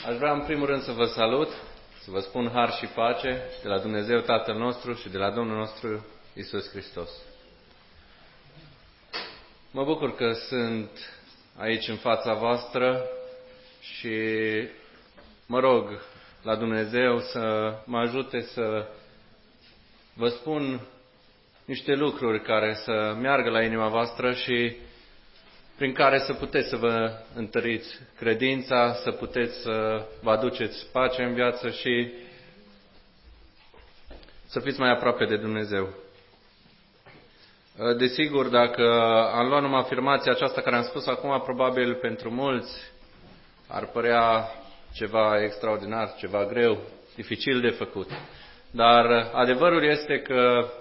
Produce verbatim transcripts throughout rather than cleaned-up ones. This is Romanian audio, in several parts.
Aș vrea în primul rând să vă salut, să vă spun har și pace de la Dumnezeu Tatăl nostru și de la Domnul nostru Iisus Hristos. Mă bucur că sunt aici în fața voastră și mă rog la Dumnezeu să mă ajute să vă spun niște lucruri care să meargă la inima voastră și prin care să puteți să vă întăriți credința, să puteți să vă aduceți pace în viață și să fiți mai aproape de Dumnezeu. Desigur, dacă am luat numai afirmația aceasta care am spus acum, probabil pentru mulți ar părea ceva extraordinar, ceva greu, dificil de făcut. Dar adevărul este că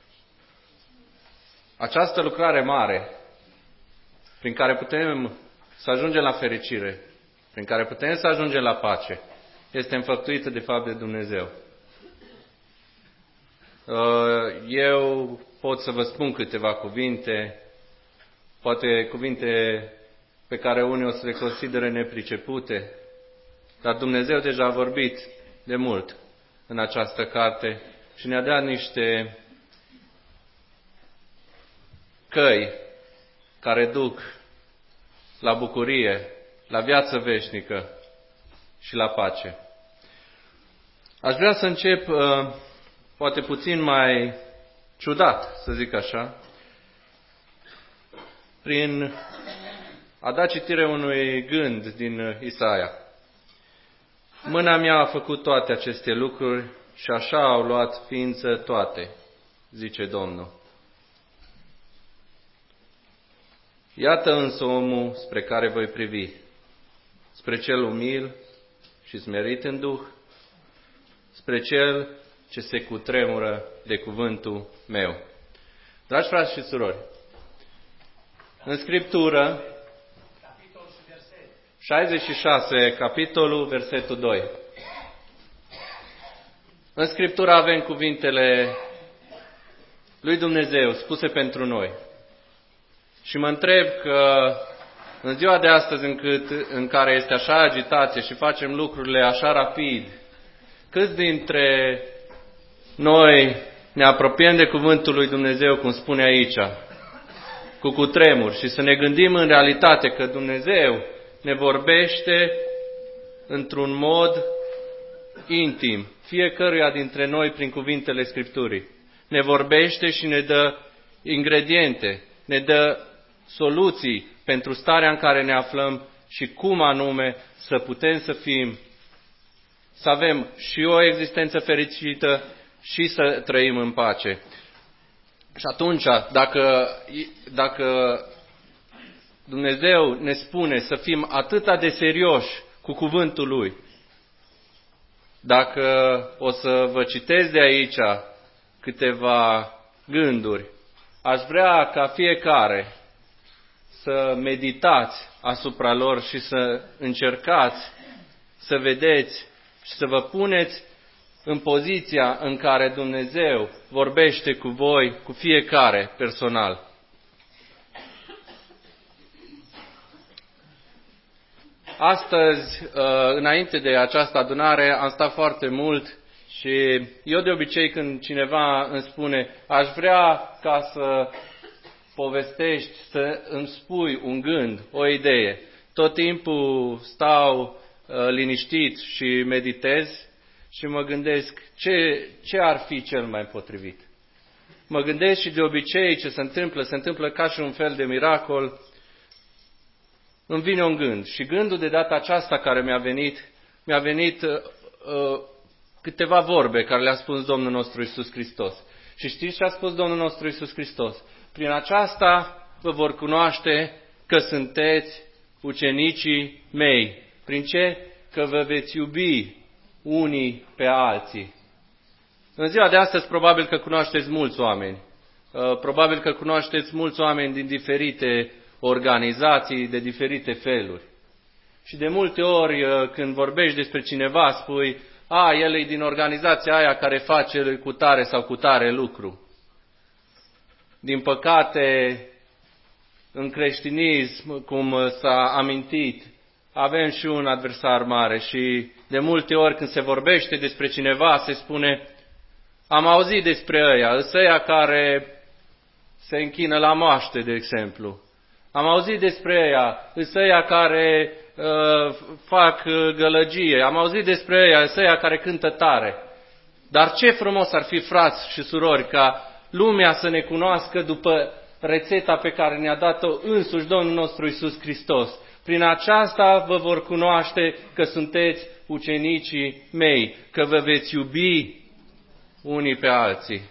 această lucrare mare, prin care putem să ajungem la fericire, prin care putem să ajungem la pace, este înfăptuită de fapt de Dumnezeu. Eu pot să vă spun câteva cuvinte, poate cuvinte pe care unii o să le considere nepricepute, dar Dumnezeu deja a vorbit de mult în această carte și ne-a dat niște căi care duc la bucurie, la viață veșnică și la pace. Aș vrea să încep, poate puțin mai ciudat, să zic așa, prin a da citire unui gând din Isaia. Mâna mea a făcut toate aceste lucruri și așa au luat ființă toate, zice Domnul. Iată însă omul spre care voi privi, spre cel umil și smerit în duh, spre cel ce se cutremură de cuvântul meu. Dragi frați și surori, în Scriptură, șaizeci și șase, capitolul, versetul doi. În Scriptură avem cuvintele lui Dumnezeu spuse pentru noi. Și mă întreb că în ziua de astăzi încât, în care este așa agitație și facem lucrurile așa rapid, câți dintre noi ne apropiem de cuvântul lui Dumnezeu, cum spune aici, cu cutremur și să ne gândim în realitate că Dumnezeu ne vorbește într-un mod intim, fiecăruia dintre noi prin cuvintele Scripturii. Ne vorbește și ne dă ingrediente, ne dă soluții pentru starea în care ne aflăm și cum anume să putem să fim, să avem și o existență fericită și să trăim în pace. Și atunci, dacă, dacă Dumnezeu ne spune să fim atât de serioși cu cuvântul Lui, dacă o să vă citesc de aici câteva gânduri, aș vrea ca fiecare să meditați asupra lor și să încercați să vedeți și să vă puneți în poziția în care Dumnezeu vorbește cu voi, cu fiecare personal. Astăzi, înainte de această adunare, am stat foarte mult și eu de obicei când cineva îmi spune aș vrea ca să povestești, să îmi spui un gând, o idee, tot timpul stau uh, liniștit și meditez și mă gândesc ce, ce ar fi cel mai potrivit. Mă gândesc și de obicei ce se întâmplă, se întâmplă ca și un fel de miracol, îmi vine un gând și gândul de data aceasta care mi-a venit, mi-a venit uh, uh, câteva vorbe care le-a spus Domnul nostru Iisus Hristos. Și știți ce a spus Domnul nostru Iisus Hristos? Prin aceasta vă vor cunoaște că sunteți ucenicii mei. Prin ce? Că vă veți iubi unii pe alții. În ziua de astăzi probabil că cunoașteți mulți oameni. Probabil că cunoașteți mulți oameni din diferite organizații, de diferite feluri. Și de multe ori când vorbești despre cineva spui, a, el e din organizația aia care face cu tare sau cu tare lucru. Din păcate, în creștinism, cum s-a amintit, avem și un adversar mare și de multe ori când se vorbește despre cineva, se spune, am auzit despre ăia, ăia care se închină la moaște, de exemplu. Am auzit despre ăia, ăia care uh, fac gălăgie, am auzit despre ăia, ăia care cântă tare. Dar ce frumos ar fi, frați și surori, ca lumea să ne cunoască după rețeta pe care ne-a dat-o însuși Domnul nostru Iisus Hristos. Prin aceasta vă vor cunoaște că sunteți ucenicii mei, că vă veți iubi unii pe alții.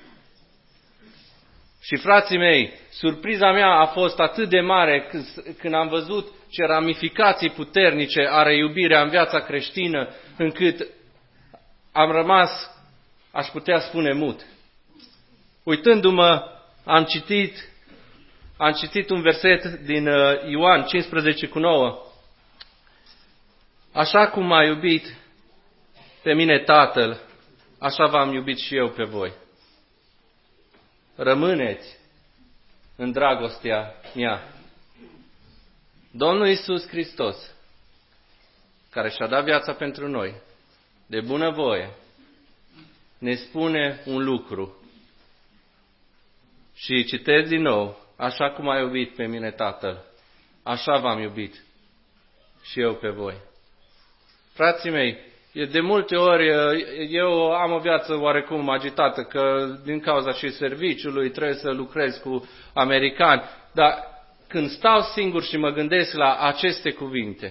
Și frații mei, surpriza mea a fost atât de mare când, când am văzut ce ramificații puternice are iubirea în viața creștină, încât am rămas, aș putea spune, mut. Uitându-mă, am citit, am citit un verset din Ioan cincisprezece cu nouă. Așa cum m-a iubit pe mine Tatăl, așa v-am iubit și eu pe voi. Rămâneți în dragostea mea. Domnul Iisus Hristos, care și-a dat viața pentru noi, de bunăvoie, ne spune un lucru. Și citez din nou, așa cum a iubit pe mine Tatăl, așa v-am iubit și eu pe voi. Frații mei, de multe ori eu am o viață oarecum agitată, că din cauza și serviciului trebuie să lucrez cu americani, dar când stau singur și mă gândesc la aceste cuvinte,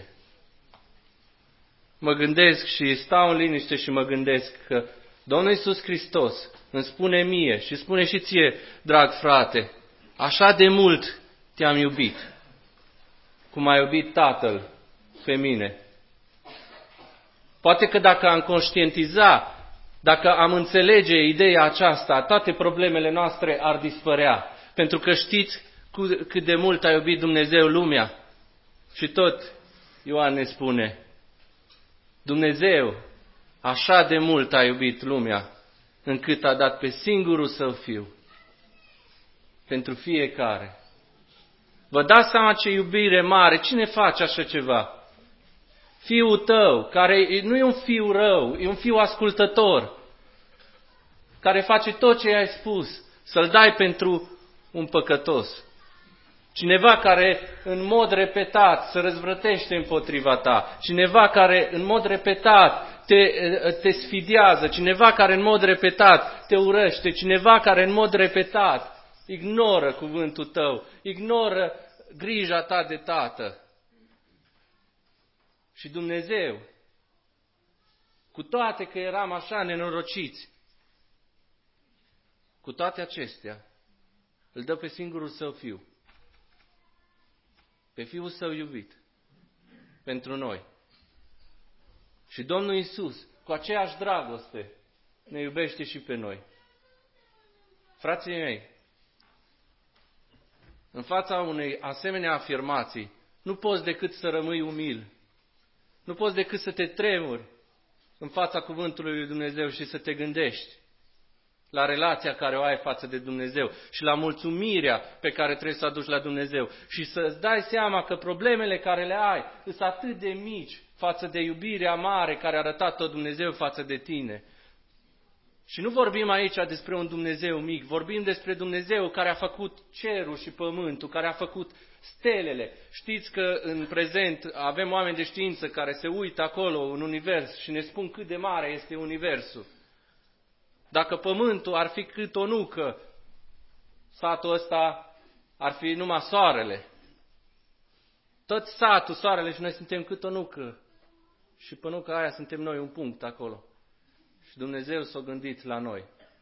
mă gândesc și stau în liniște și mă gândesc că Domnul Iisus Hristos îmi spune mie și spune și ție, drag frate, așa de mult te-am iubit, cum a iubit Tatăl pe mine. Poate că dacă am conștientiza, dacă am înțelege ideea aceasta, toate problemele noastre ar dispărea. Pentru că știți cât de mult a iubit Dumnezeu lumea. Și tot Ioan ne spune, Dumnezeu așa de mult a iubit lumea, încât a dat pe singurul Său Fiu pentru fiecare. Vă dați seama ce iubire mare, cine face așa ceva? Fiul tău, care nu e un fiu rău, e un fiu ascultător, care face tot ce i-ai spus, să-l dai pentru un păcătos. Cineva care în mod repetat se răzvrătește împotriva ta, cineva care în mod repetat te, te sfidează, cineva care în mod repetat te urăște, cineva care în mod repetat ignoră cuvântul tău, ignoră grija ta de tată. Și Dumnezeu, cu toate că eram așa nenorociți, cu toate acestea, îl dă pe singurul Său Fiu, pe Fiul Său iubit, pentru noi. Și Domnul Iisus, cu aceeași dragoste, ne iubește și pe noi. Frații mei, în fața unei asemenea afirmații, nu poți decât să rămâi umil. Nu poți decât să te tremuri în fața cuvântului lui Dumnezeu și să te gândești la relația care o ai față de Dumnezeu și la mulțumirea pe care trebuie să o aduci la Dumnezeu și să-ți dai seama că problemele care le ai sunt atât de mici față de iubirea mare care a arătat-o Dumnezeu față de tine. Și nu vorbim aici despre un Dumnezeu mic, vorbim despre Dumnezeu care a făcut cerul și pământul, care a făcut stelele. Știți că în prezent avem oameni de știință care se uită acolo în univers și ne spun cât de mare este universul. Dacă pământul ar fi cât o nucă, satul ăsta ar fi numai soarele. Tot satul, soarele și noi suntem cât o nucă. Și pe nuca aia suntem noi un punct acolo. Și Dumnezeu s-a gândit la noi.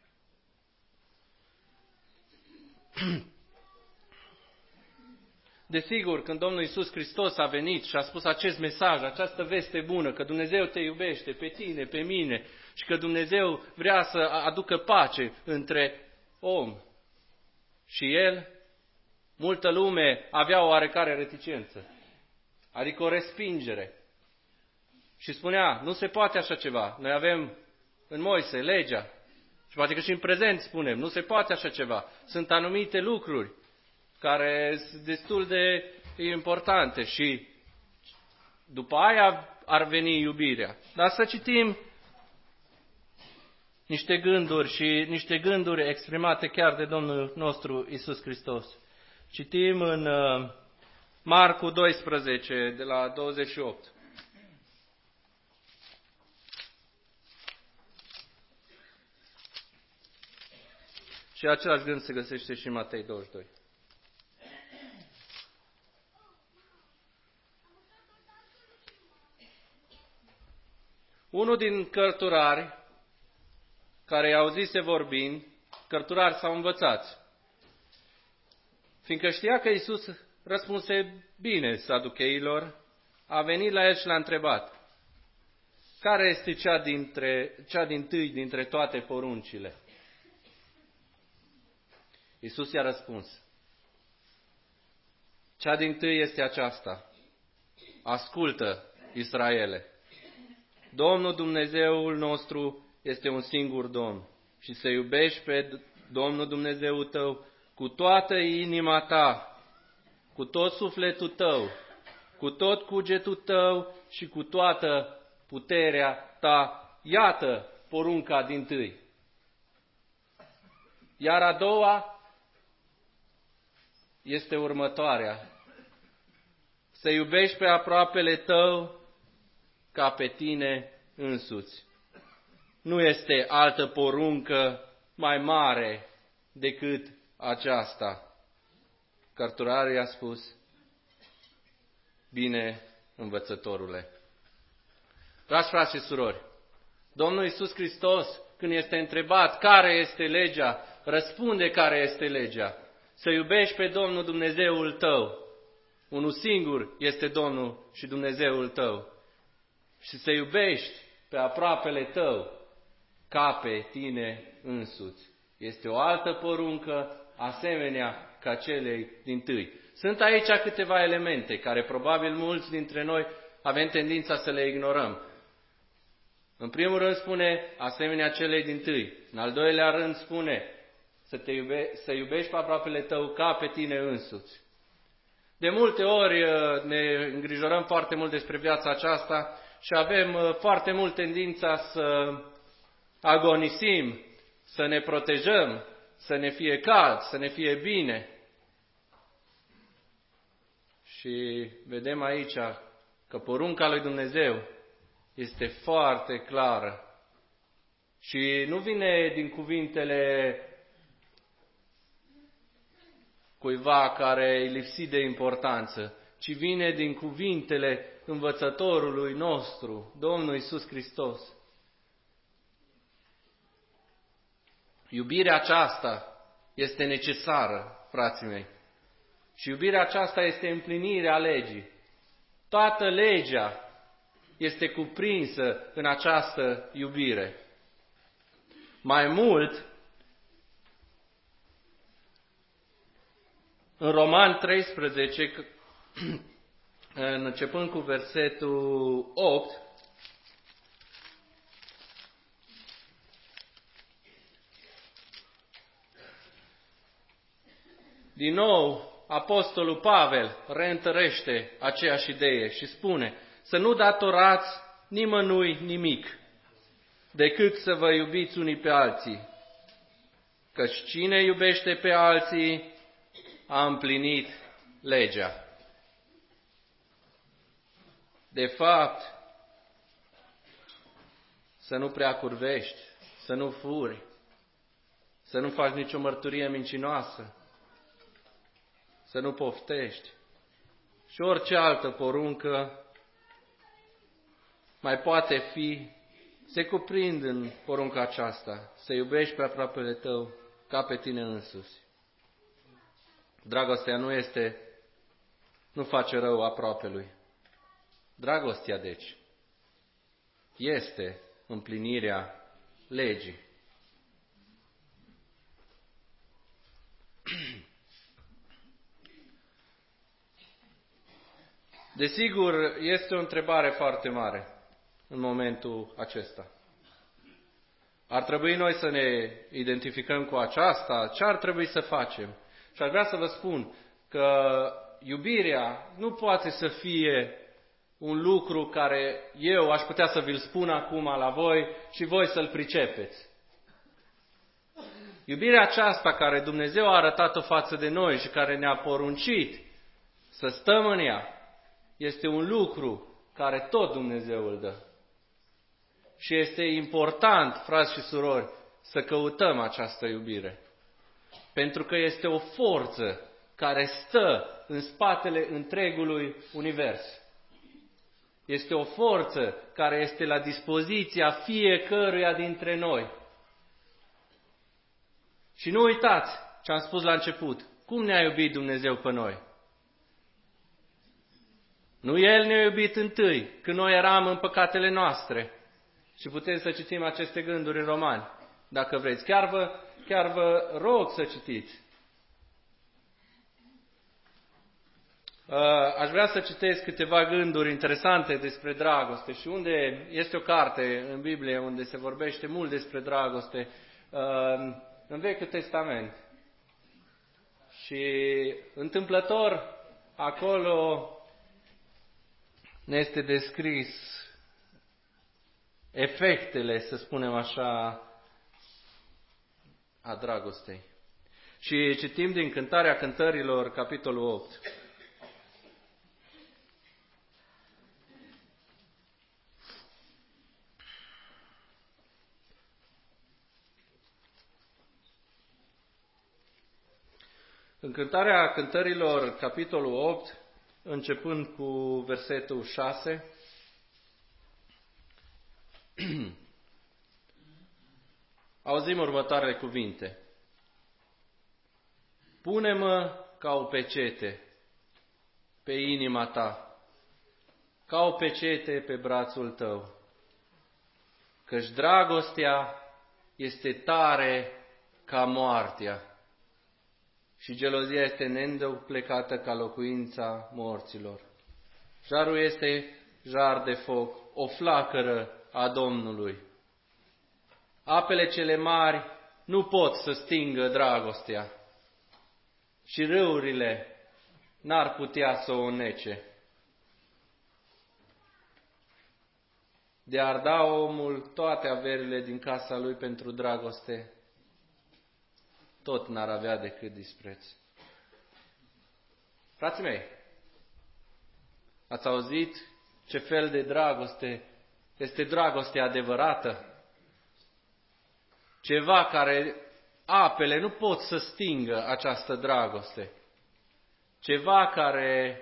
Desigur, când Domnul Iisus Hristos a venit și a spus acest mesaj, această veste bună, că Dumnezeu te iubește pe tine, pe mine și că Dumnezeu vrea să aducă pace între om și El, multă lume avea o oarecare reticență, adică o respingere. Și spunea, nu se poate așa ceva, noi avem în Moise legea și poate că și în prezent spunem, nu se poate așa ceva, sunt anumite lucruri care sunt destul de importante și după aia ar veni iubirea. Dar să citim niște gânduri și niște gânduri exprimate chiar de Domnul nostru Iisus Hristos. Citim în Marcu doisprezece, de la douăzeci și opt. Și același gând se găsește și în Matei douăzeci și doi. Unul din cărturari, care i-au zise vorbind, cărturari s-au învățați, fiindcă știa că Iisus răspunse bine saducheilor, a venit la el și l-a întrebat: care este cea, dintre, cea dintâi dintre toate poruncile? Iisus i-a răspuns: cea dintâi este aceasta: ascultă, Israele, Domnul Dumnezeul nostru este un singur Domn și să iubești pe Domnul Dumnezeul tău cu toată inima ta, cu tot sufletul tău, cu tot cugetul tău și cu toată puterea ta. Iată porunca dintâi. Iar a doua este următoarea: să iubești pe aproapele tău ca pe tine însuți. Nu este altă poruncă mai mare decât aceasta. Cărturarul i-a spus: bine, învățătorule. Dragi frați și surori, Domnul Iisus Hristos, când este întrebat care este legea, răspunde care este legea: să iubești pe Domnul Dumnezeul tău. Unul singur este Domnul și Dumnezeul tău. Și să iubești pe aproapele tău ca pe tine însuți. Este o altă poruncă asemenea ca celei dintâi. Sunt aici câteva elemente care probabil mulți dintre noi avem tendința să le ignorăm. În primul rând spune asemenea celei dintâi. În al doilea rând spune să, te iube, să iubești pe aproapele tău ca pe tine însuți. De multe ori ne îngrijorăm foarte mult despre viața aceasta și avem foarte mult tendința să agonisim, să ne protejăm, să ne fie cald, să ne fie bine. Și vedem aici că porunca lui Dumnezeu este foarte clară și nu vine din cuvintele cuiva care e lipsit de importanță, ci vine din cuvintele învățătorului nostru, Domnul Iisus Hristos. Iubirea aceasta este necesară, frații mei. Și iubirea aceasta este împlinirea legii. Toată legea este cuprinsă în această iubire. Mai mult, în Roman treisprezece, începând cu versetul opt, din nou, Apostolul Pavel reîntărește aceeași idee și spune: să nu datorați nimănui nimic, decât să vă iubiți unii pe alții, căci cine iubește pe alții a împlinit legea. De fapt, să nu prea curvești, să nu furi, să nu faci nicio mărturie mincinoasă, să nu poftești și orice altă poruncă mai poate fi, se cuprind în porunca aceasta: să iubești pe aproapele tău ca pe tine însuți. Dragostea nu este, nu face rău aproapelui. Dragostea, deci, este împlinirea legii. Desigur, este o întrebare foarte mare în momentul acesta. Ar trebui noi să ne identificăm cu aceasta? Ce ar trebui să facem? Și aș vrea să vă spun că iubirea nu poate să fie un lucru care eu aș putea să vi-l spun acum la voi și voi să-l pricepeți. Iubirea aceasta care Dumnezeu a arătat-o față de noi și care ne-a poruncit să stăm în ea, este un lucru care tot Dumnezeu îl dă. Și este important, frați și surori, să căutăm această iubire. Pentru că este o forță care stă în spatele întregului univers. Este o forță care este la dispoziția fiecăruia dintre noi. Și nu uitați ce am spus la început. Cum ne-a iubit Dumnezeu pe noi? Nu El ne-a iubit întâi, când noi eram în păcatele noastre. Și putem să citim aceste gânduri în Romani, dacă vreți. Chiar vă, chiar vă rog să citiți. Aș vrea să citesc câteva gânduri interesante despre dragoste și unde este o carte în Biblie unde se vorbește mult despre dragoste, în Vechiul Testament. Și întâmplător acolo ne este descris efectele, să spunem așa, a dragostei. Și citim din Cântarea Cântărilor, capitolul opt. În Cântarea Cântărilor, capitolul opt, începând cu versetul șase, auzim următoarele cuvinte. Pune-mă ca o pecete pe inima ta, ca o pecete pe brațul tău, căci dragostea este tare ca moartea și gelozia este neînduplecată ca locuința morților. Jarul este jar de foc, o flacără a Domnului. Apele cele mari nu pot să stingă dragostea și râurile n-ar putea să o înnece. De ar da omul toate averile din casa lui pentru dragoste, tot n-ar avea decât dispreț. Frații mei, ați auzit ce fel de dragoste este dragostea adevărată? Ceva care apele nu pot să stingă această dragoste. Ceva care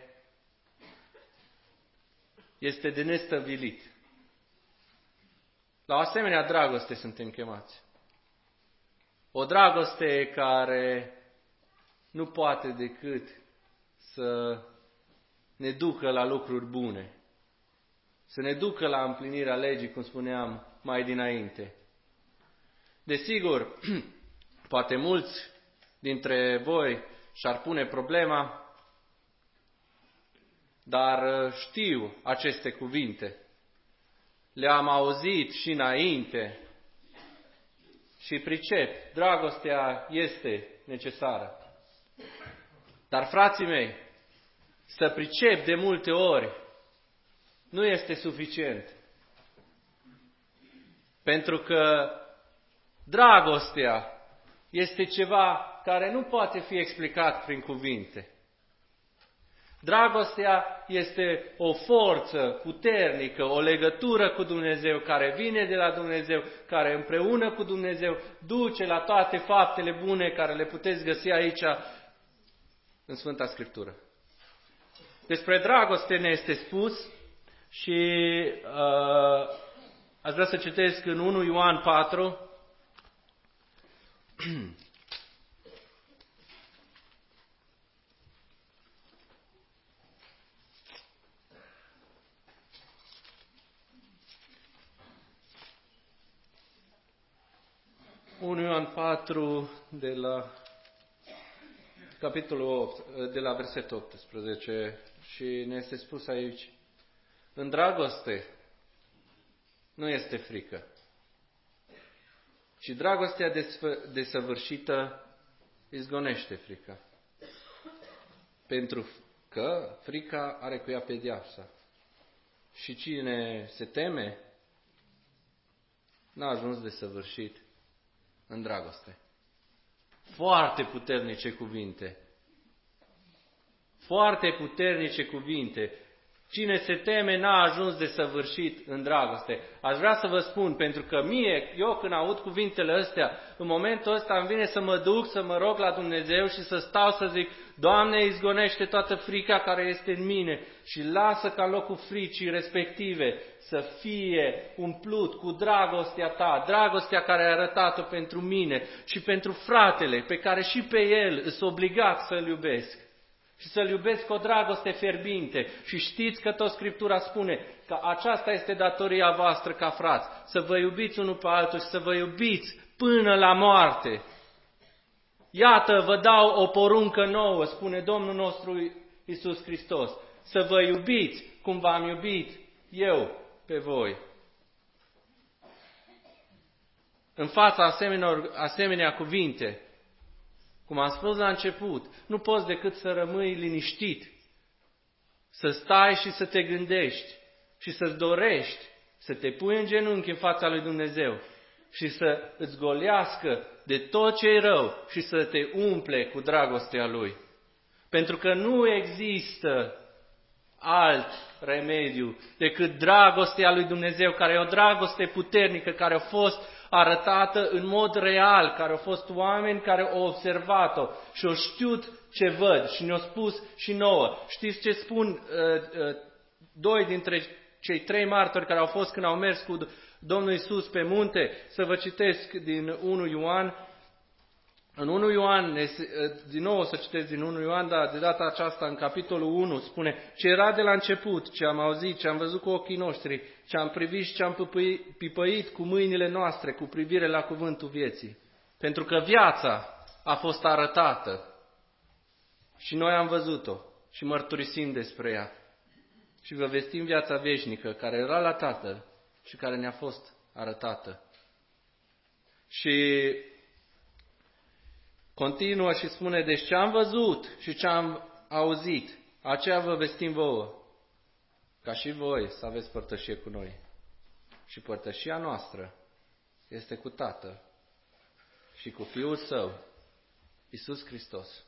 este de nestăvilit. La o asemenea dragoste suntem chemați. O dragoste care nu poate decât să ne ducă la lucruri bune, să ne ducă la împlinirea legii, cum spuneam mai dinainte. Desigur, poate mulți dintre voi și-ar pune problema, dar știu aceste cuvinte. Le-am auzit și înainte și pricep, dragostea este necesară. Dar, frații mei, să pricep de multe ori nu este suficient. Pentru că dragostea este ceva care nu poate fi explicat prin cuvinte. Dragostea este o forță puternică, o legătură cu Dumnezeu, care vine de la Dumnezeu, care împreună cu Dumnezeu duce la toate faptele bune care le puteți găsi aici în Sfânta Scriptură. Despre dragoste ne este spus și uh, aș vrea să citesc în unu Ioan patru, unu Ioan patru, de la capitolul opt, de la versetul optsprezece, și ne este spus aici: în dragoste nu este frică, ci dragostea desăvârșită izgonește frica, pentru că frica are cu ea pedeapsa. Și cine se teme, n-a ajuns de săvârșit în dragoste. Foarte puternice cuvinte. Foarte puternice cuvinte. Cine se teme n-a ajuns de săvârșit în dragoste. Aș vrea să vă spun, pentru că mie, eu când aud cuvintele astea, în momentul ăsta îmi vine să mă duc, să mă rog la Dumnezeu și să stau să zic: Doamne, izgonește toată frica care este în mine și lasă ca în locul fricii respective să fie umplut cu dragostea Ta, dragostea care ai arătat-o pentru mine și pentru fratele pe care și pe el îs obligat să-l iubesc. Și să-L iubesc cu o dragoste fierbinte. Și știți că tot Scriptura spune că aceasta este datoria voastră ca frați, să vă iubiți unul pe altul și să vă iubiți până la moarte. Iată, vă dau o poruncă nouă, spune Domnul nostru Iisus Hristos, să vă iubiți cum v-am iubit eu pe voi. În fața asemenea, asemenea cuvinte, cum am spus la început, nu poți decât să rămâi liniștit, să stai și să te gândești și să-ți dorești să te pui în genunchi în fața lui Dumnezeu și să îți golească de tot ce e rău și să te umple cu dragostea Lui. Pentru că nu există alt remediu decât dragostea lui Dumnezeu, care e o dragoste puternică, care a fost arătată în mod real, care au fost oameni care au observat-o și au știut ce văd și ne-au spus și nouă. Știți ce spun uh, uh, doi dintre cei trei martori care au fost când au mers cu Domnul Iisus pe munte? Să vă citesc din unu Ioan. În unu Ioan, din nou o să citesc din unu Ioan, dar de data aceasta în capitolul unu spune: ce era de la început, ce am auzit, ce am văzut cu ochii noștri, ce am privit și ce am pipăit cu mâinile noastre cu privire la cuvântul vieții. Pentru că viața a fost arătată și noi am văzut-o și mărturisim despre ea. Și vă vestim viața veșnică care era la Tatăl și care ne-a fost arătată. Și continuă și spune: deci ce am văzut și ce am auzit, aceea vă vestim vouă, ca și voi să aveți părtășie cu noi. Și părtășia noastră este cu Tatăl și cu Fiul Său, Iisus Hristos.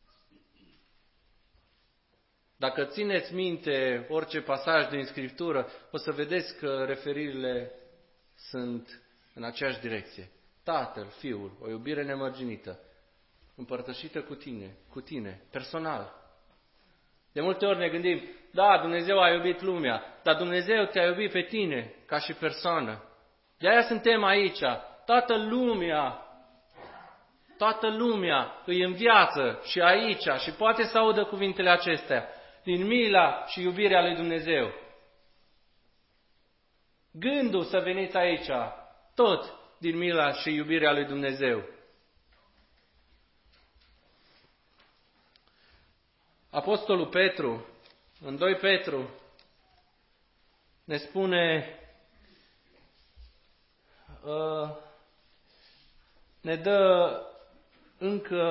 Dacă țineți minte orice pasaj din Scriptură, o să vedeți că referirile sunt în aceeași direcție. Tatăl, Fiul, o iubire nemărginită, împărtășită cu tine, cu tine, personal. De multe ori ne gândim: da, Dumnezeu a iubit lumea, dar Dumnezeu te-a iubit pe tine ca și persoană. De-aia suntem aici. Toată lumea, toată lumea îi în viață și aici și poate să audă cuvintele acestea din mila și iubirea lui Dumnezeu. Gândul să veniți aici, tot din mila și iubirea lui Dumnezeu. Apostolul Petru, în doi Petru, ne spune, uh, ne dă încă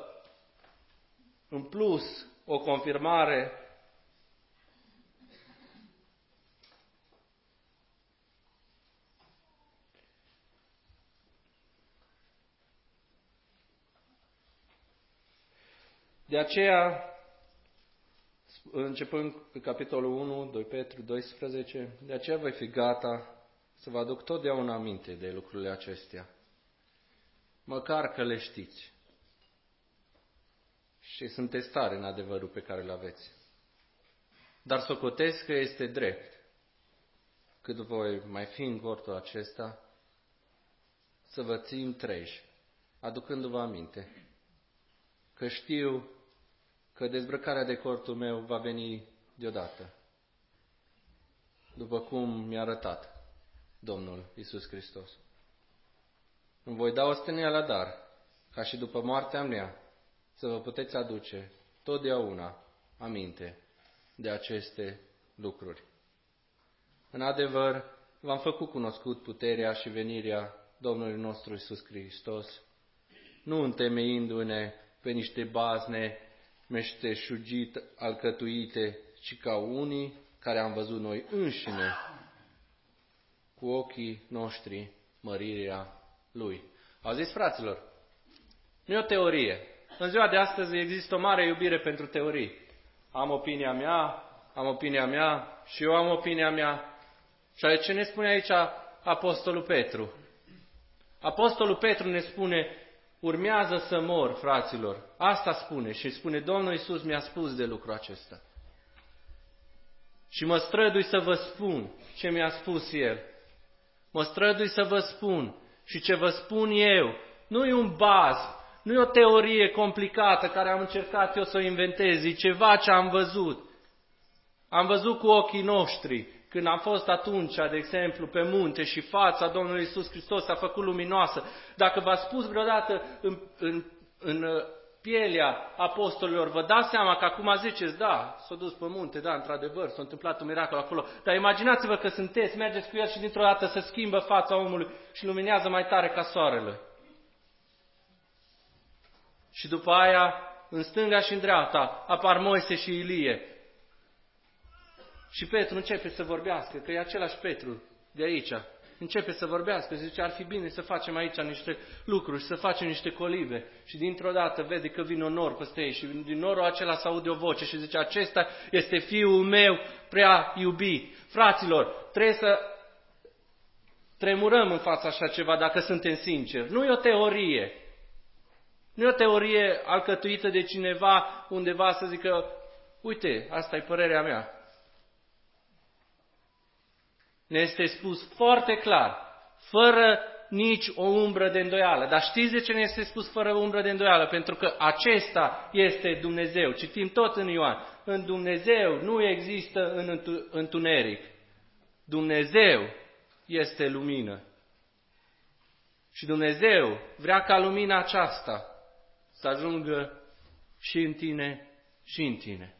în plus o confirmare de aceea, începând cu capitolul unu, doi Petru doisprezece, de aceea voi fi gata să vă aduc totdeauna aminte de lucrurile acestea, măcar că le știți și sunteți tare în adevărul pe care îl aveți. Dar socotesc că este drept, cât voi mai fi în cortul acesta, să vă țin treji, aducându-vă aminte că știu că dezbrăcarea de cortul meu va veni deodată, după cum mi-a arătat Domnul Iisus Hristos. Îmi voi da ostenia la dar, ca și după moartea mea, să vă puteți aduce totdeauna aminte de aceste lucruri. În adevăr, v-am făcut cunoscut puterea și venirea Domnului nostru Iisus Hristos, nu întemeindu-ne pe niște bazne meșteșugit alcătuite, ci ca unii care am văzut noi înșine cu ochii noștri mărirea Lui. Auziți, fraților? Nu e o teorie. În ziua de astăzi există o mare iubire pentru teorii. Am opinia mea, am opinia mea și eu am opinia mea. Și ce ne spune aici Apostolul Petru? Apostolul Petru ne spune, urmează să mor, fraților. Asta spune și spune, Domnul Iisus mi-a spus de lucrul acesta. Și mă strădui să vă spun ce mi-a spus El. Mă strădui să vă spun și ce vă spun eu. Nu e un baz, nu e o teorie complicată care am încercat eu să o inventez, e ceva ce am văzut. Am văzut cu ochii noștri, când am fost atunci, de exemplu, pe munte și fața Domnului Iisus Hristos s-a făcut luminoasă. Dacă v-a spus vreodată în, în, în pielea apostolilor, vă dați seama că acum ziceți, da, s-a dus pe munte, da, într-adevăr, s-a întâmplat un miracol acolo, dar imaginați-vă că sunteți, mergeți cu el și dintr-o dată se schimbă fața omului și luminează mai tare ca soarele. Și după aia, în stânga și în dreapta, apar Moise și Ilie. Și Petru începe să vorbească, că e același Petru de aici. Începe să vorbească, zice, ar fi bine să facem aici niște lucruri, să facem niște colibe. Și dintr-o dată vede că vine un nor peste ei și din norul acela se aude o voce și zice, acesta este Fiul meu prea iubit. Fraților, trebuie să tremurăm în fața așa ceva dacă suntem sinceri. Nu e o teorie. Nu e o teorie alcătuită de cineva undeva să zică, uite, asta e părerea mea. Ne este spus foarte clar, fără nici o umbră de îndoială. Dar știți de ce ne este spus fără umbră de îndoială? Pentru că acesta este Dumnezeu. Citim tot în Ioan. În Dumnezeu nu există în întuneric. Dumnezeu este lumină. Și Dumnezeu vrea ca lumina aceasta să ajungă și în tine și în tine.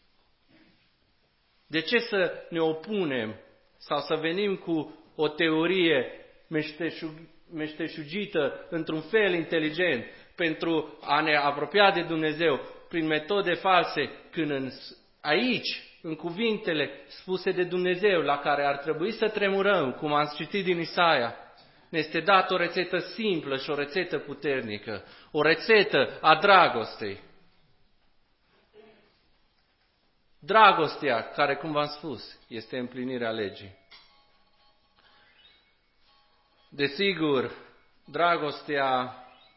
De ce să ne opunem sau să venim cu o teorie meșteșugită într-un fel inteligent pentru a ne apropia de Dumnezeu prin metode false, când în, aici, în cuvintele spuse de Dumnezeu, la care ar trebui să tremurăm, cum am citit din Isaia, ne este dată o rețetă simplă și o rețetă puternică, o rețetă a dragostei. Dragostea, care, cum v-am spus, este împlinirea legii. Desigur, dragostea...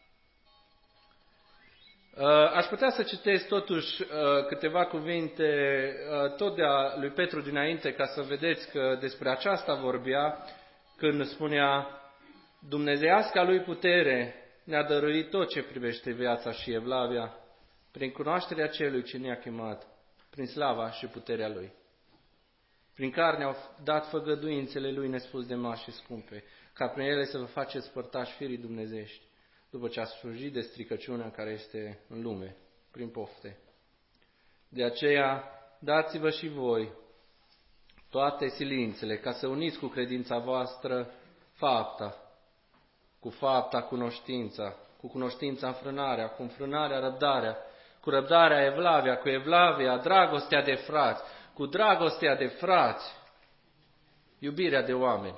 Aș putea să citesc totuși câteva cuvinte tot de a lui Petru dinainte, ca să vedeți că despre aceasta vorbea, când spunea, Dumnezeiasca lui putere ne-a dăruit tot ce privește viața și evlavia, prin cunoașterea celui ce ne-a chemat, prin slava și puterea Lui, prin care ne-au dat făgăduințele Lui nespus de mari și scumpe, ca prin ele să vă faceți părtași firii dumnezești, după ce ați slujit de stricăciunea care este în lume, prin pofte. De aceea, dați-vă și voi toate silințele, ca să uniți cu credința voastră fapta, cu fapta cunoștința, cu cunoștința înfrânarea, cu înfrânarea răbdarea, cu răbdarea evlavia, cu evlavia dragostea de frați, cu dragostea de frați iubirea de oameni.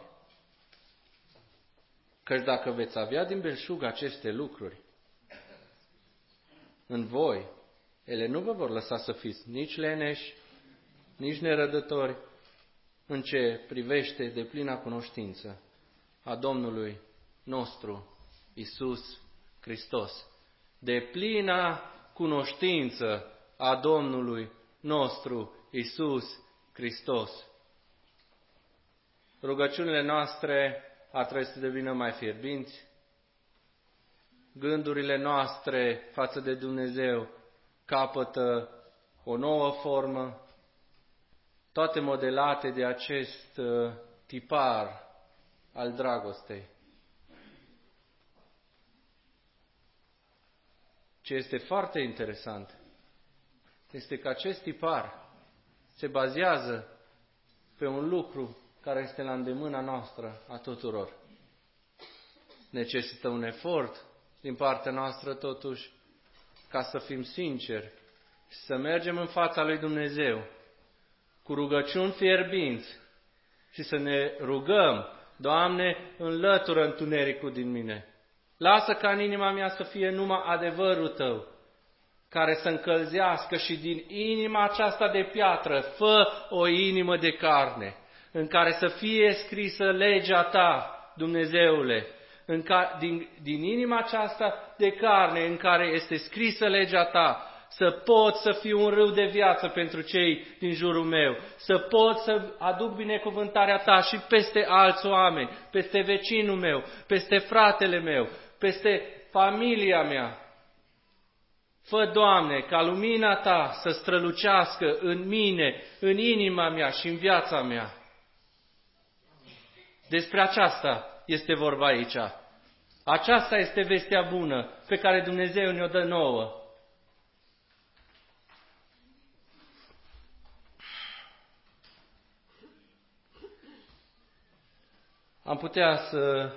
Căci dacă veți avea din belșug aceste lucruri în voi, ele nu vă vor lăsa să fiți nici leneși, nici nerădători în ce privește deplina cunoștință a Domnului nostru Iisus Hristos. Deplina cunoștință a Domnului nostru Iisus Hristos. Rugăciunile noastre ar trebui să devină mai fierbinți, gândurile noastre față de Dumnezeu capătă o nouă formă, toate modelate de acest tipar al dragostei. Ce este foarte interesant este că acest tipar se bazează pe un lucru care este la îndemâna noastră a tuturor. Necesită un efort din partea noastră totuși ca să fim sinceri și să mergem în fața lui Dumnezeu cu rugăciuni fierbinți și să ne rugăm, Doamne, înlătură întunericul din mine. Lasă ca în inima mea să fie numai adevărul Tău, care să încălzească și din inima aceasta de piatră, fă o inimă de carne, în care să fie scrisă legea Ta, Dumnezeule, în ca, din, din inima aceasta de carne, în care este scrisă legea Ta, să pot să fiu un râu de viață pentru cei din jurul meu, să pot să aduc binecuvântarea Ta și peste alți oameni, peste vecinul meu, peste fratele meu, peste familia mea. Fă, Doamne, ca lumina Ta să strălucească în mine, în inima mea și în viața mea. Despre aceasta este vorba aici. Aceasta este vestea bună pe care Dumnezeu ne-o dă nouă. Am putea să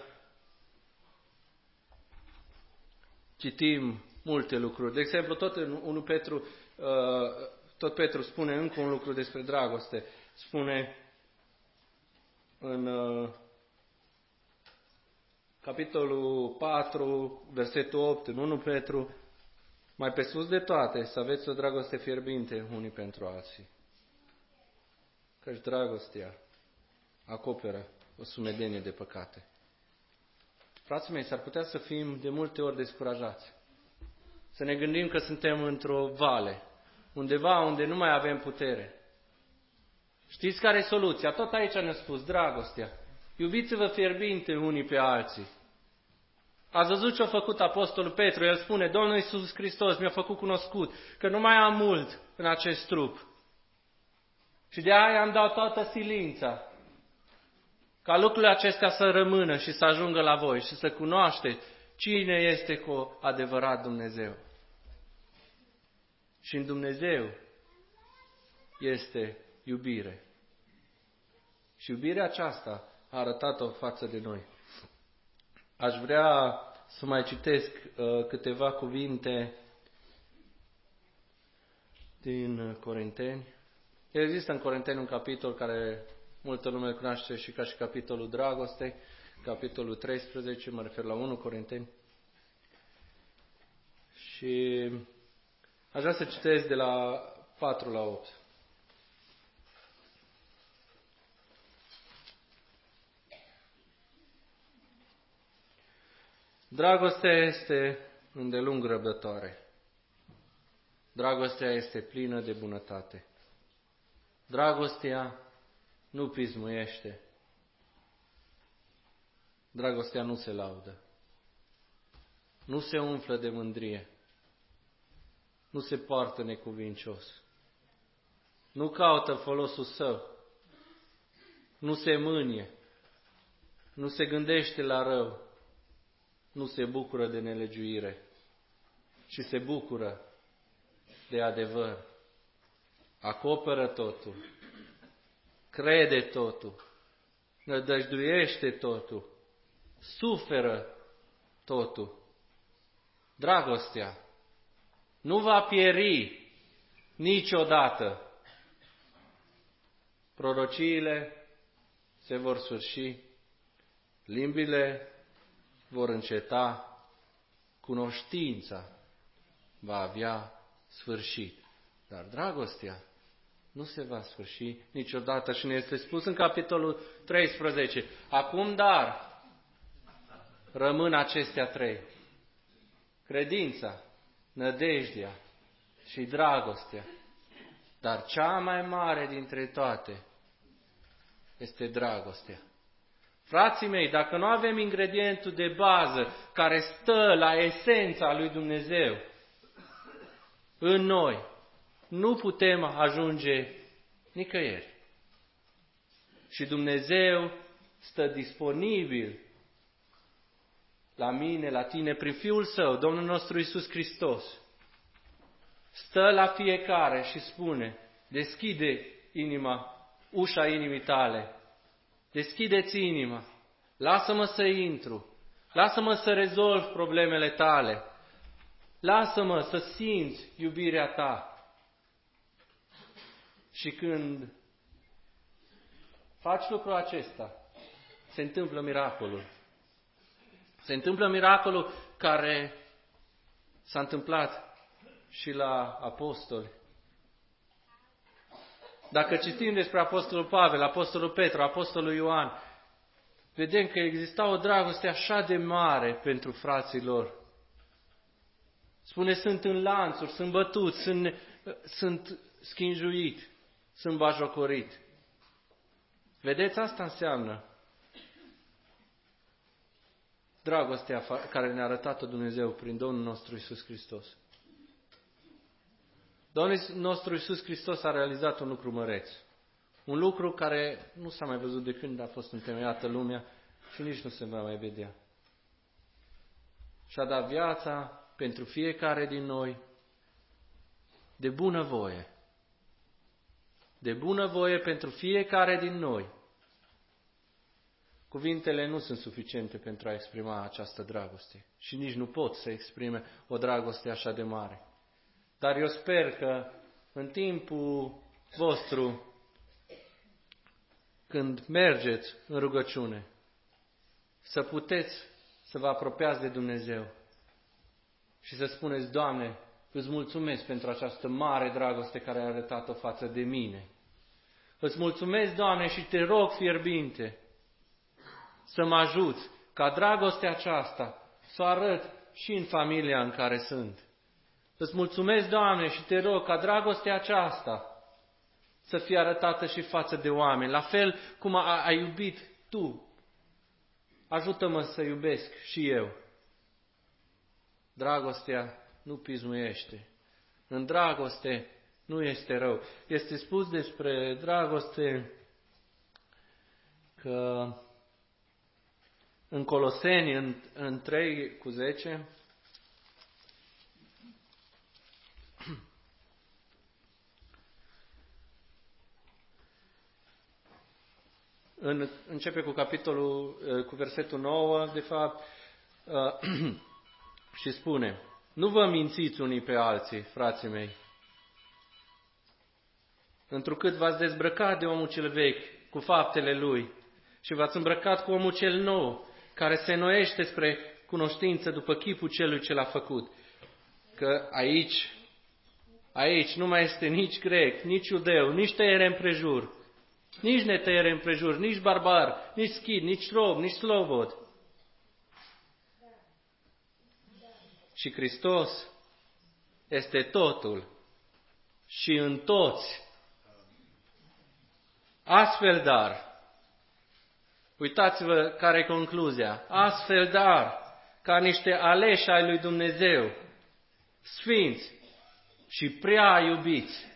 citim multe lucruri. De exemplu, tot în unu Petru, tot Petru spune încă un lucru despre dragoste. Spune în capitolul patru, versetul opt, în unu Petru, mai pe sus de toate, să aveți o dragoste fierbinte unii pentru alții. Căci dragostea acoperă o sumedenie de păcate. Frații mei, s-ar putea să fim de multe ori descurajați. Să ne gândim că suntem într-o vale, undeva unde nu mai avem putere. Știți care e soluția? Tot aici ne-a spus, dragostea. Iubiți-vă fierbinte unii pe alții. Ați văzut ce a făcut Apostolul Petru? El spune, Domnul Iisus Hristos mi-a făcut cunoscut că nu mai am mult în acest trup. Și de aia am dat toată silința. Ca lucrurile acestea să rămână și să ajungă la voi și să cunoaște cine este cu adevărat Dumnezeu. Și în Dumnezeu este iubire. Și iubirea aceasta a arătat-o față de noi. Aș vrea să mai citesc uh, câteva cuvinte din Corinteni. Există în Corinteni un capitol care multă lume îl cunoaște și ca și capitolul dragostei, capitolul treisprezece, mă refer la unu Corinteni. Și aș vrea să citesc de la patru la opt. Dragostea este îndelung răbdătoare. Dragostea este plină de bunătate. Dragostea nu pismuiește. Dragostea nu se laudă. Nu se umflă de mândrie. Nu se poartă necuvincios. Nu caută folosul său. Nu se mânie. Nu se gândește la rău. Nu se bucură de nelegiuire, ci se bucură de adevăr. Acoperă totul. Crede totul. Nădăjduiește totul. Suferă totul. Dragostea nu va pieri niciodată. Prorociile se vor sfârși, limbile vor înceta, cunoștința va avea sfârșit. Dar dragostea nu se va sfârși niciodată și ne este spus în capitolul treisprezece. Acum, dar, rămân acestea trei. Credința, nădejdea și dragostea. Dar cea mai mare dintre toate este dragostea. Frații mei, dacă nu avem ingredientul de bază care stă la esența lui Dumnezeu în noi, nu putem ajunge nicăieri. Și Dumnezeu stă disponibil la mine, la tine, prin Fiul Său, Domnul nostru Iisus Hristos. Stă la fiecare și spune, deschide inima, ușa inimii tale. Deschideți inima, lasă-mă să intru, lasă-mă să rezolv problemele tale, lasă-mă să simți iubirea ta. Și când faci lucrul acesta, se întâmplă miracolul. Se întâmplă miracolul care s-a întâmplat și la apostoli. Dacă citim despre apostolul Pavel, apostolul Petru, apostolul Ioan, vedem că exista o dragoste așa de mare pentru frații lor. Spune, sunt în lanțuri, sunt bătuți, sunt, sunt schinjuit, sunt bajocorit. Vedeți, asta înseamnă dragostea care ne-a arătat-o Dumnezeu prin Domnul nostru Iisus Hristos. Domnul nostru Iisus Hristos a realizat un lucru măreț. Un lucru care nu s-a mai văzut de când a fost întemeiată lumea și nici nu se va mai vedea. Și-a dat viața pentru fiecare din noi de bună voie. De bună voie pentru fiecare din noi. Cuvintele nu sunt suficiente pentru a exprima această dragoste și nici nu pot să exprime o dragoste așa de mare. Dar eu sper că în timpul vostru, când mergeți în rugăciune, să puteți să vă apropiați de Dumnezeu și să spuneți, Doamne, îți mulțumesc pentru această mare dragoste care ai arătat-o față de mine. Îți mulțumesc, Doamne, și te rog fierbinte să mă ajuți ca dragostea aceasta să o arăt și în familia în care sunt. Îți mulțumesc, Doamne, și te rog ca dragostea aceasta să fie arătată și față de oameni, la fel cum ai iubit Tu. Ajută-mă să iubesc și eu. Dragostea nu pismuiește. În dragoste nu este rău. Este spus despre dragoste că în Coloseni, în, în trei cu zece, în, începe cu capitolul, cu versetul nouă, de fapt, și spune, nu vă mințiți unii pe alții, frații mei, întrucât v-ați dezbrăcat de omul cel vechi cu faptele lui și v-ați îmbrăcat cu omul cel nou, care se înnoiește spre cunoștință după chipul celui ce l-a făcut. Că aici, aici nu mai este nici grec, nici iudeu, nici tăiere împrejur, nici netăiere împrejur, nici barbar, nici schid, nici rob, nici slobod. Și Hristos este totul și în toți. Astfel dar, uitați-vă care e concluzia, astfel dar, ca niște aleși ai lui Dumnezeu, sfinți și prea iubiți,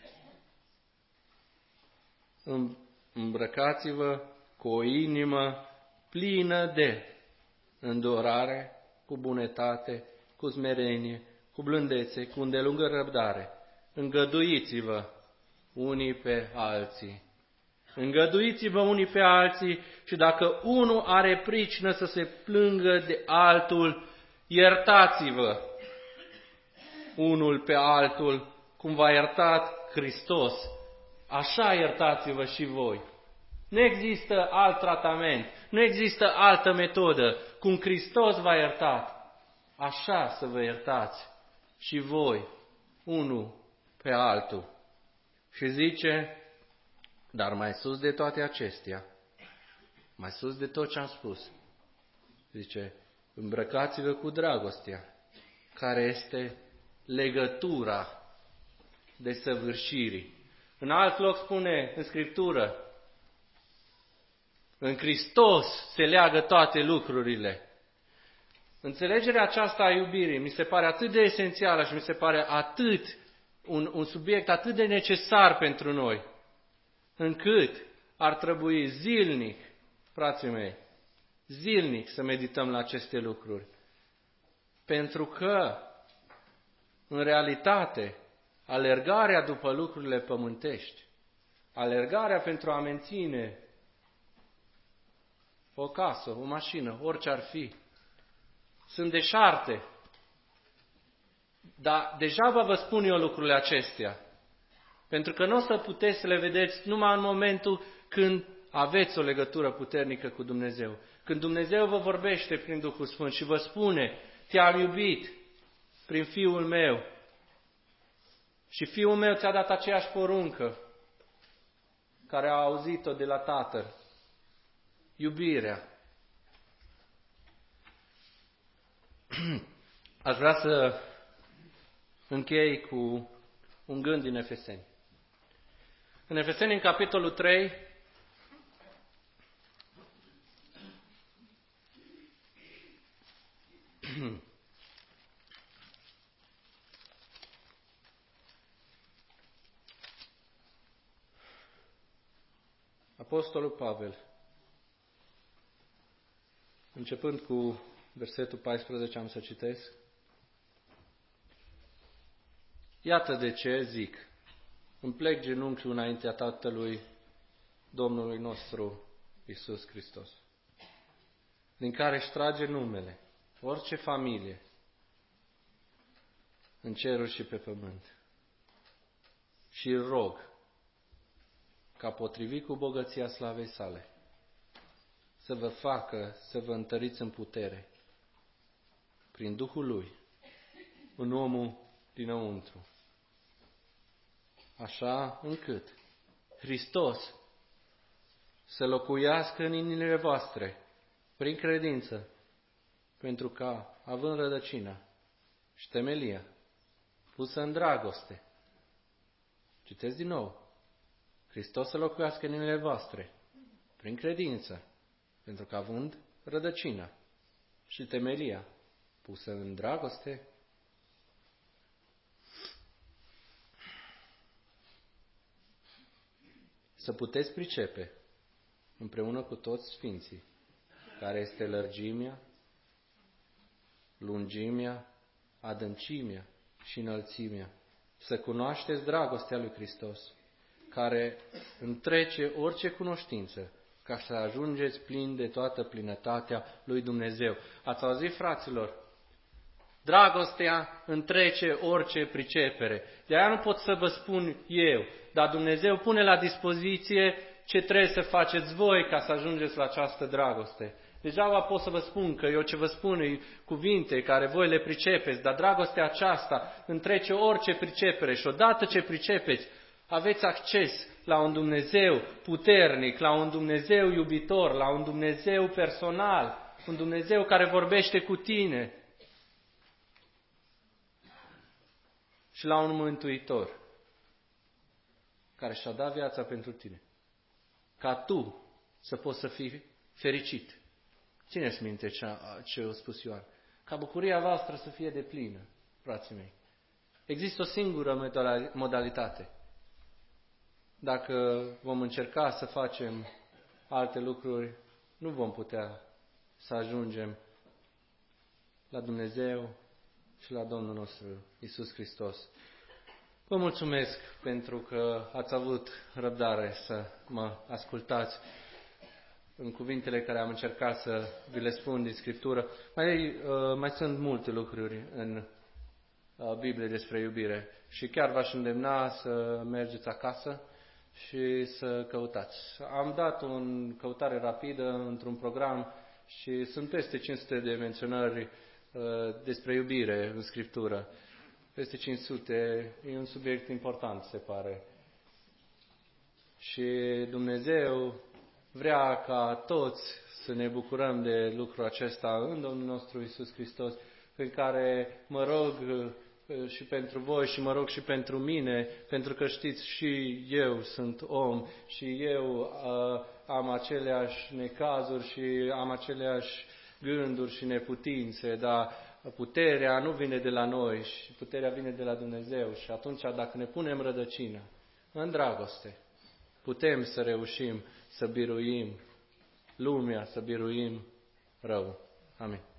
îmbrăcați-vă cu o inimă plină de îndurare, cu bunătate, cu smerenie, cu blândețe, cu îndelungă răbdare. Îngăduiți-vă unii pe alții. Îngăduiți-vă unii pe alții și dacă unul are pricină să se plângă de altul, iertați-vă unul pe altul, cum v-a iertat Hristos. Așa iertați-vă și voi. Nu există alt tratament, nu există altă metodă. Cum Hristos v-a iertat, așa să vă iertați și voi, unul pe altul. Și zice, dar mai sus de toate acestea, mai sus de tot ce am spus, zice, îmbrăcați-vă cu dragostea, care este legătura desăvârșirii. În alt loc spune în Scriptură, în Hristos se leagă toate lucrurile. Înțelegerea aceasta a iubirii mi se pare atât de esențială și mi se pare atât un, un subiect atât de necesar pentru noi, încât ar trebui zilnic, frații mei, zilnic să medităm la aceste lucruri. Pentru că, în realitate, alergarea după lucrurile pământești, alergarea pentru a menține o casă, o mașină, orice ar fi, sunt deșarte. Dar degeaba vă spun eu lucrurile acestea. Pentru că nu o să puteți să le vedeți numai în momentul când aveți o legătură puternică cu Dumnezeu. Când Dumnezeu vă vorbește prin Duhul Sfânt și vă spune, te-am iubit prin Fiul meu și Fiul meu ți-a dat aceeași poruncă care a auzit-o de la Tatăl, iubirea. Aș vrea să închei cu un gând din Efeseni. În Efeseni, în capitolul trei, Apostolul Pavel, începând cu versetul paisprezece, am să citesc. Iată de ce zic, îmi plec genunchiul înaintea Tatălui Domnului nostru Iisus Hristos, din care își trage numele orice familie în ceruri și pe pământ. Și îl rog ca potrivit cu bogăția slavei sale să vă facă să vă întăriți în putere prin Duhul Lui în omul dinăuntru, așa încât Hristos să locuiască în inimile voastre prin credință, pentru ca, având rădăcina și temelia pusă în dragoste, citesc din nou, Hristos să locuiască în inimile voastre prin credință, pentru că având rădăcina și temelia pusă în dragoste, să puteți pricepe împreună cu toți sfinții care este lărgimea, lungimea, adâncimea și înălțimea, să cunoașteți dragostea lui Hristos, care întrece orice cunoștință, ca să ajungeți plini de toată plinătatea lui Dumnezeu. Ați auzit, fraților? Dragostea întrece orice pricepere. De aia nu pot să vă spun eu, dar Dumnezeu pune la dispoziție ce trebuie să faceți voi ca să ajungeți la această dragoste. Deja pot să vă spun că eu ce vă spun e cuvinte care voi le pricepeți, dar dragostea aceasta întrece orice pricepere și odată ce pricepeți, aveți acces la un Dumnezeu puternic, la un Dumnezeu iubitor, la un Dumnezeu personal, un Dumnezeu care vorbește cu tine și la un Mântuitor care și-a dat viața pentru tine, ca tu să poți să fii fericit. Țineți minte ce, ce a spus Ioan. Ca bucuria voastră să fie deplină, frații mei. Există o singură modalitate. Dacă vom încerca să facem alte lucruri, nu vom putea să ajungem la Dumnezeu și la Domnul nostru Iisus Hristos. Vă mulțumesc pentru că ați avut răbdare să mă ascultați în cuvintele care am încercat să vi le spun din Scriptură. Mai, mai sunt multe lucruri în Biblie despre iubire și chiar v-aș îndemna să mergeți acasă și să căutați. Am dat o căutare rapidă într-un program și sunt peste cinci sute de menționări uh, despre iubire în Scriptură. Peste cinci sute, e un subiect important, se pare. Și Dumnezeu vrea ca toți să ne bucurăm de lucrul acesta în Domnul nostru Iisus Hristos, în care mă rog și pentru voi și mă rog și pentru mine, pentru că știți, și eu sunt om și eu uh, am aceleași necazuri și am aceleași gânduri și neputințe, dar puterea nu vine de la noi, și puterea vine de la Dumnezeu. Și atunci, dacă ne punem rădăcina în dragoste, putem să reușim să biruim lumea, să biruim rău. Amin.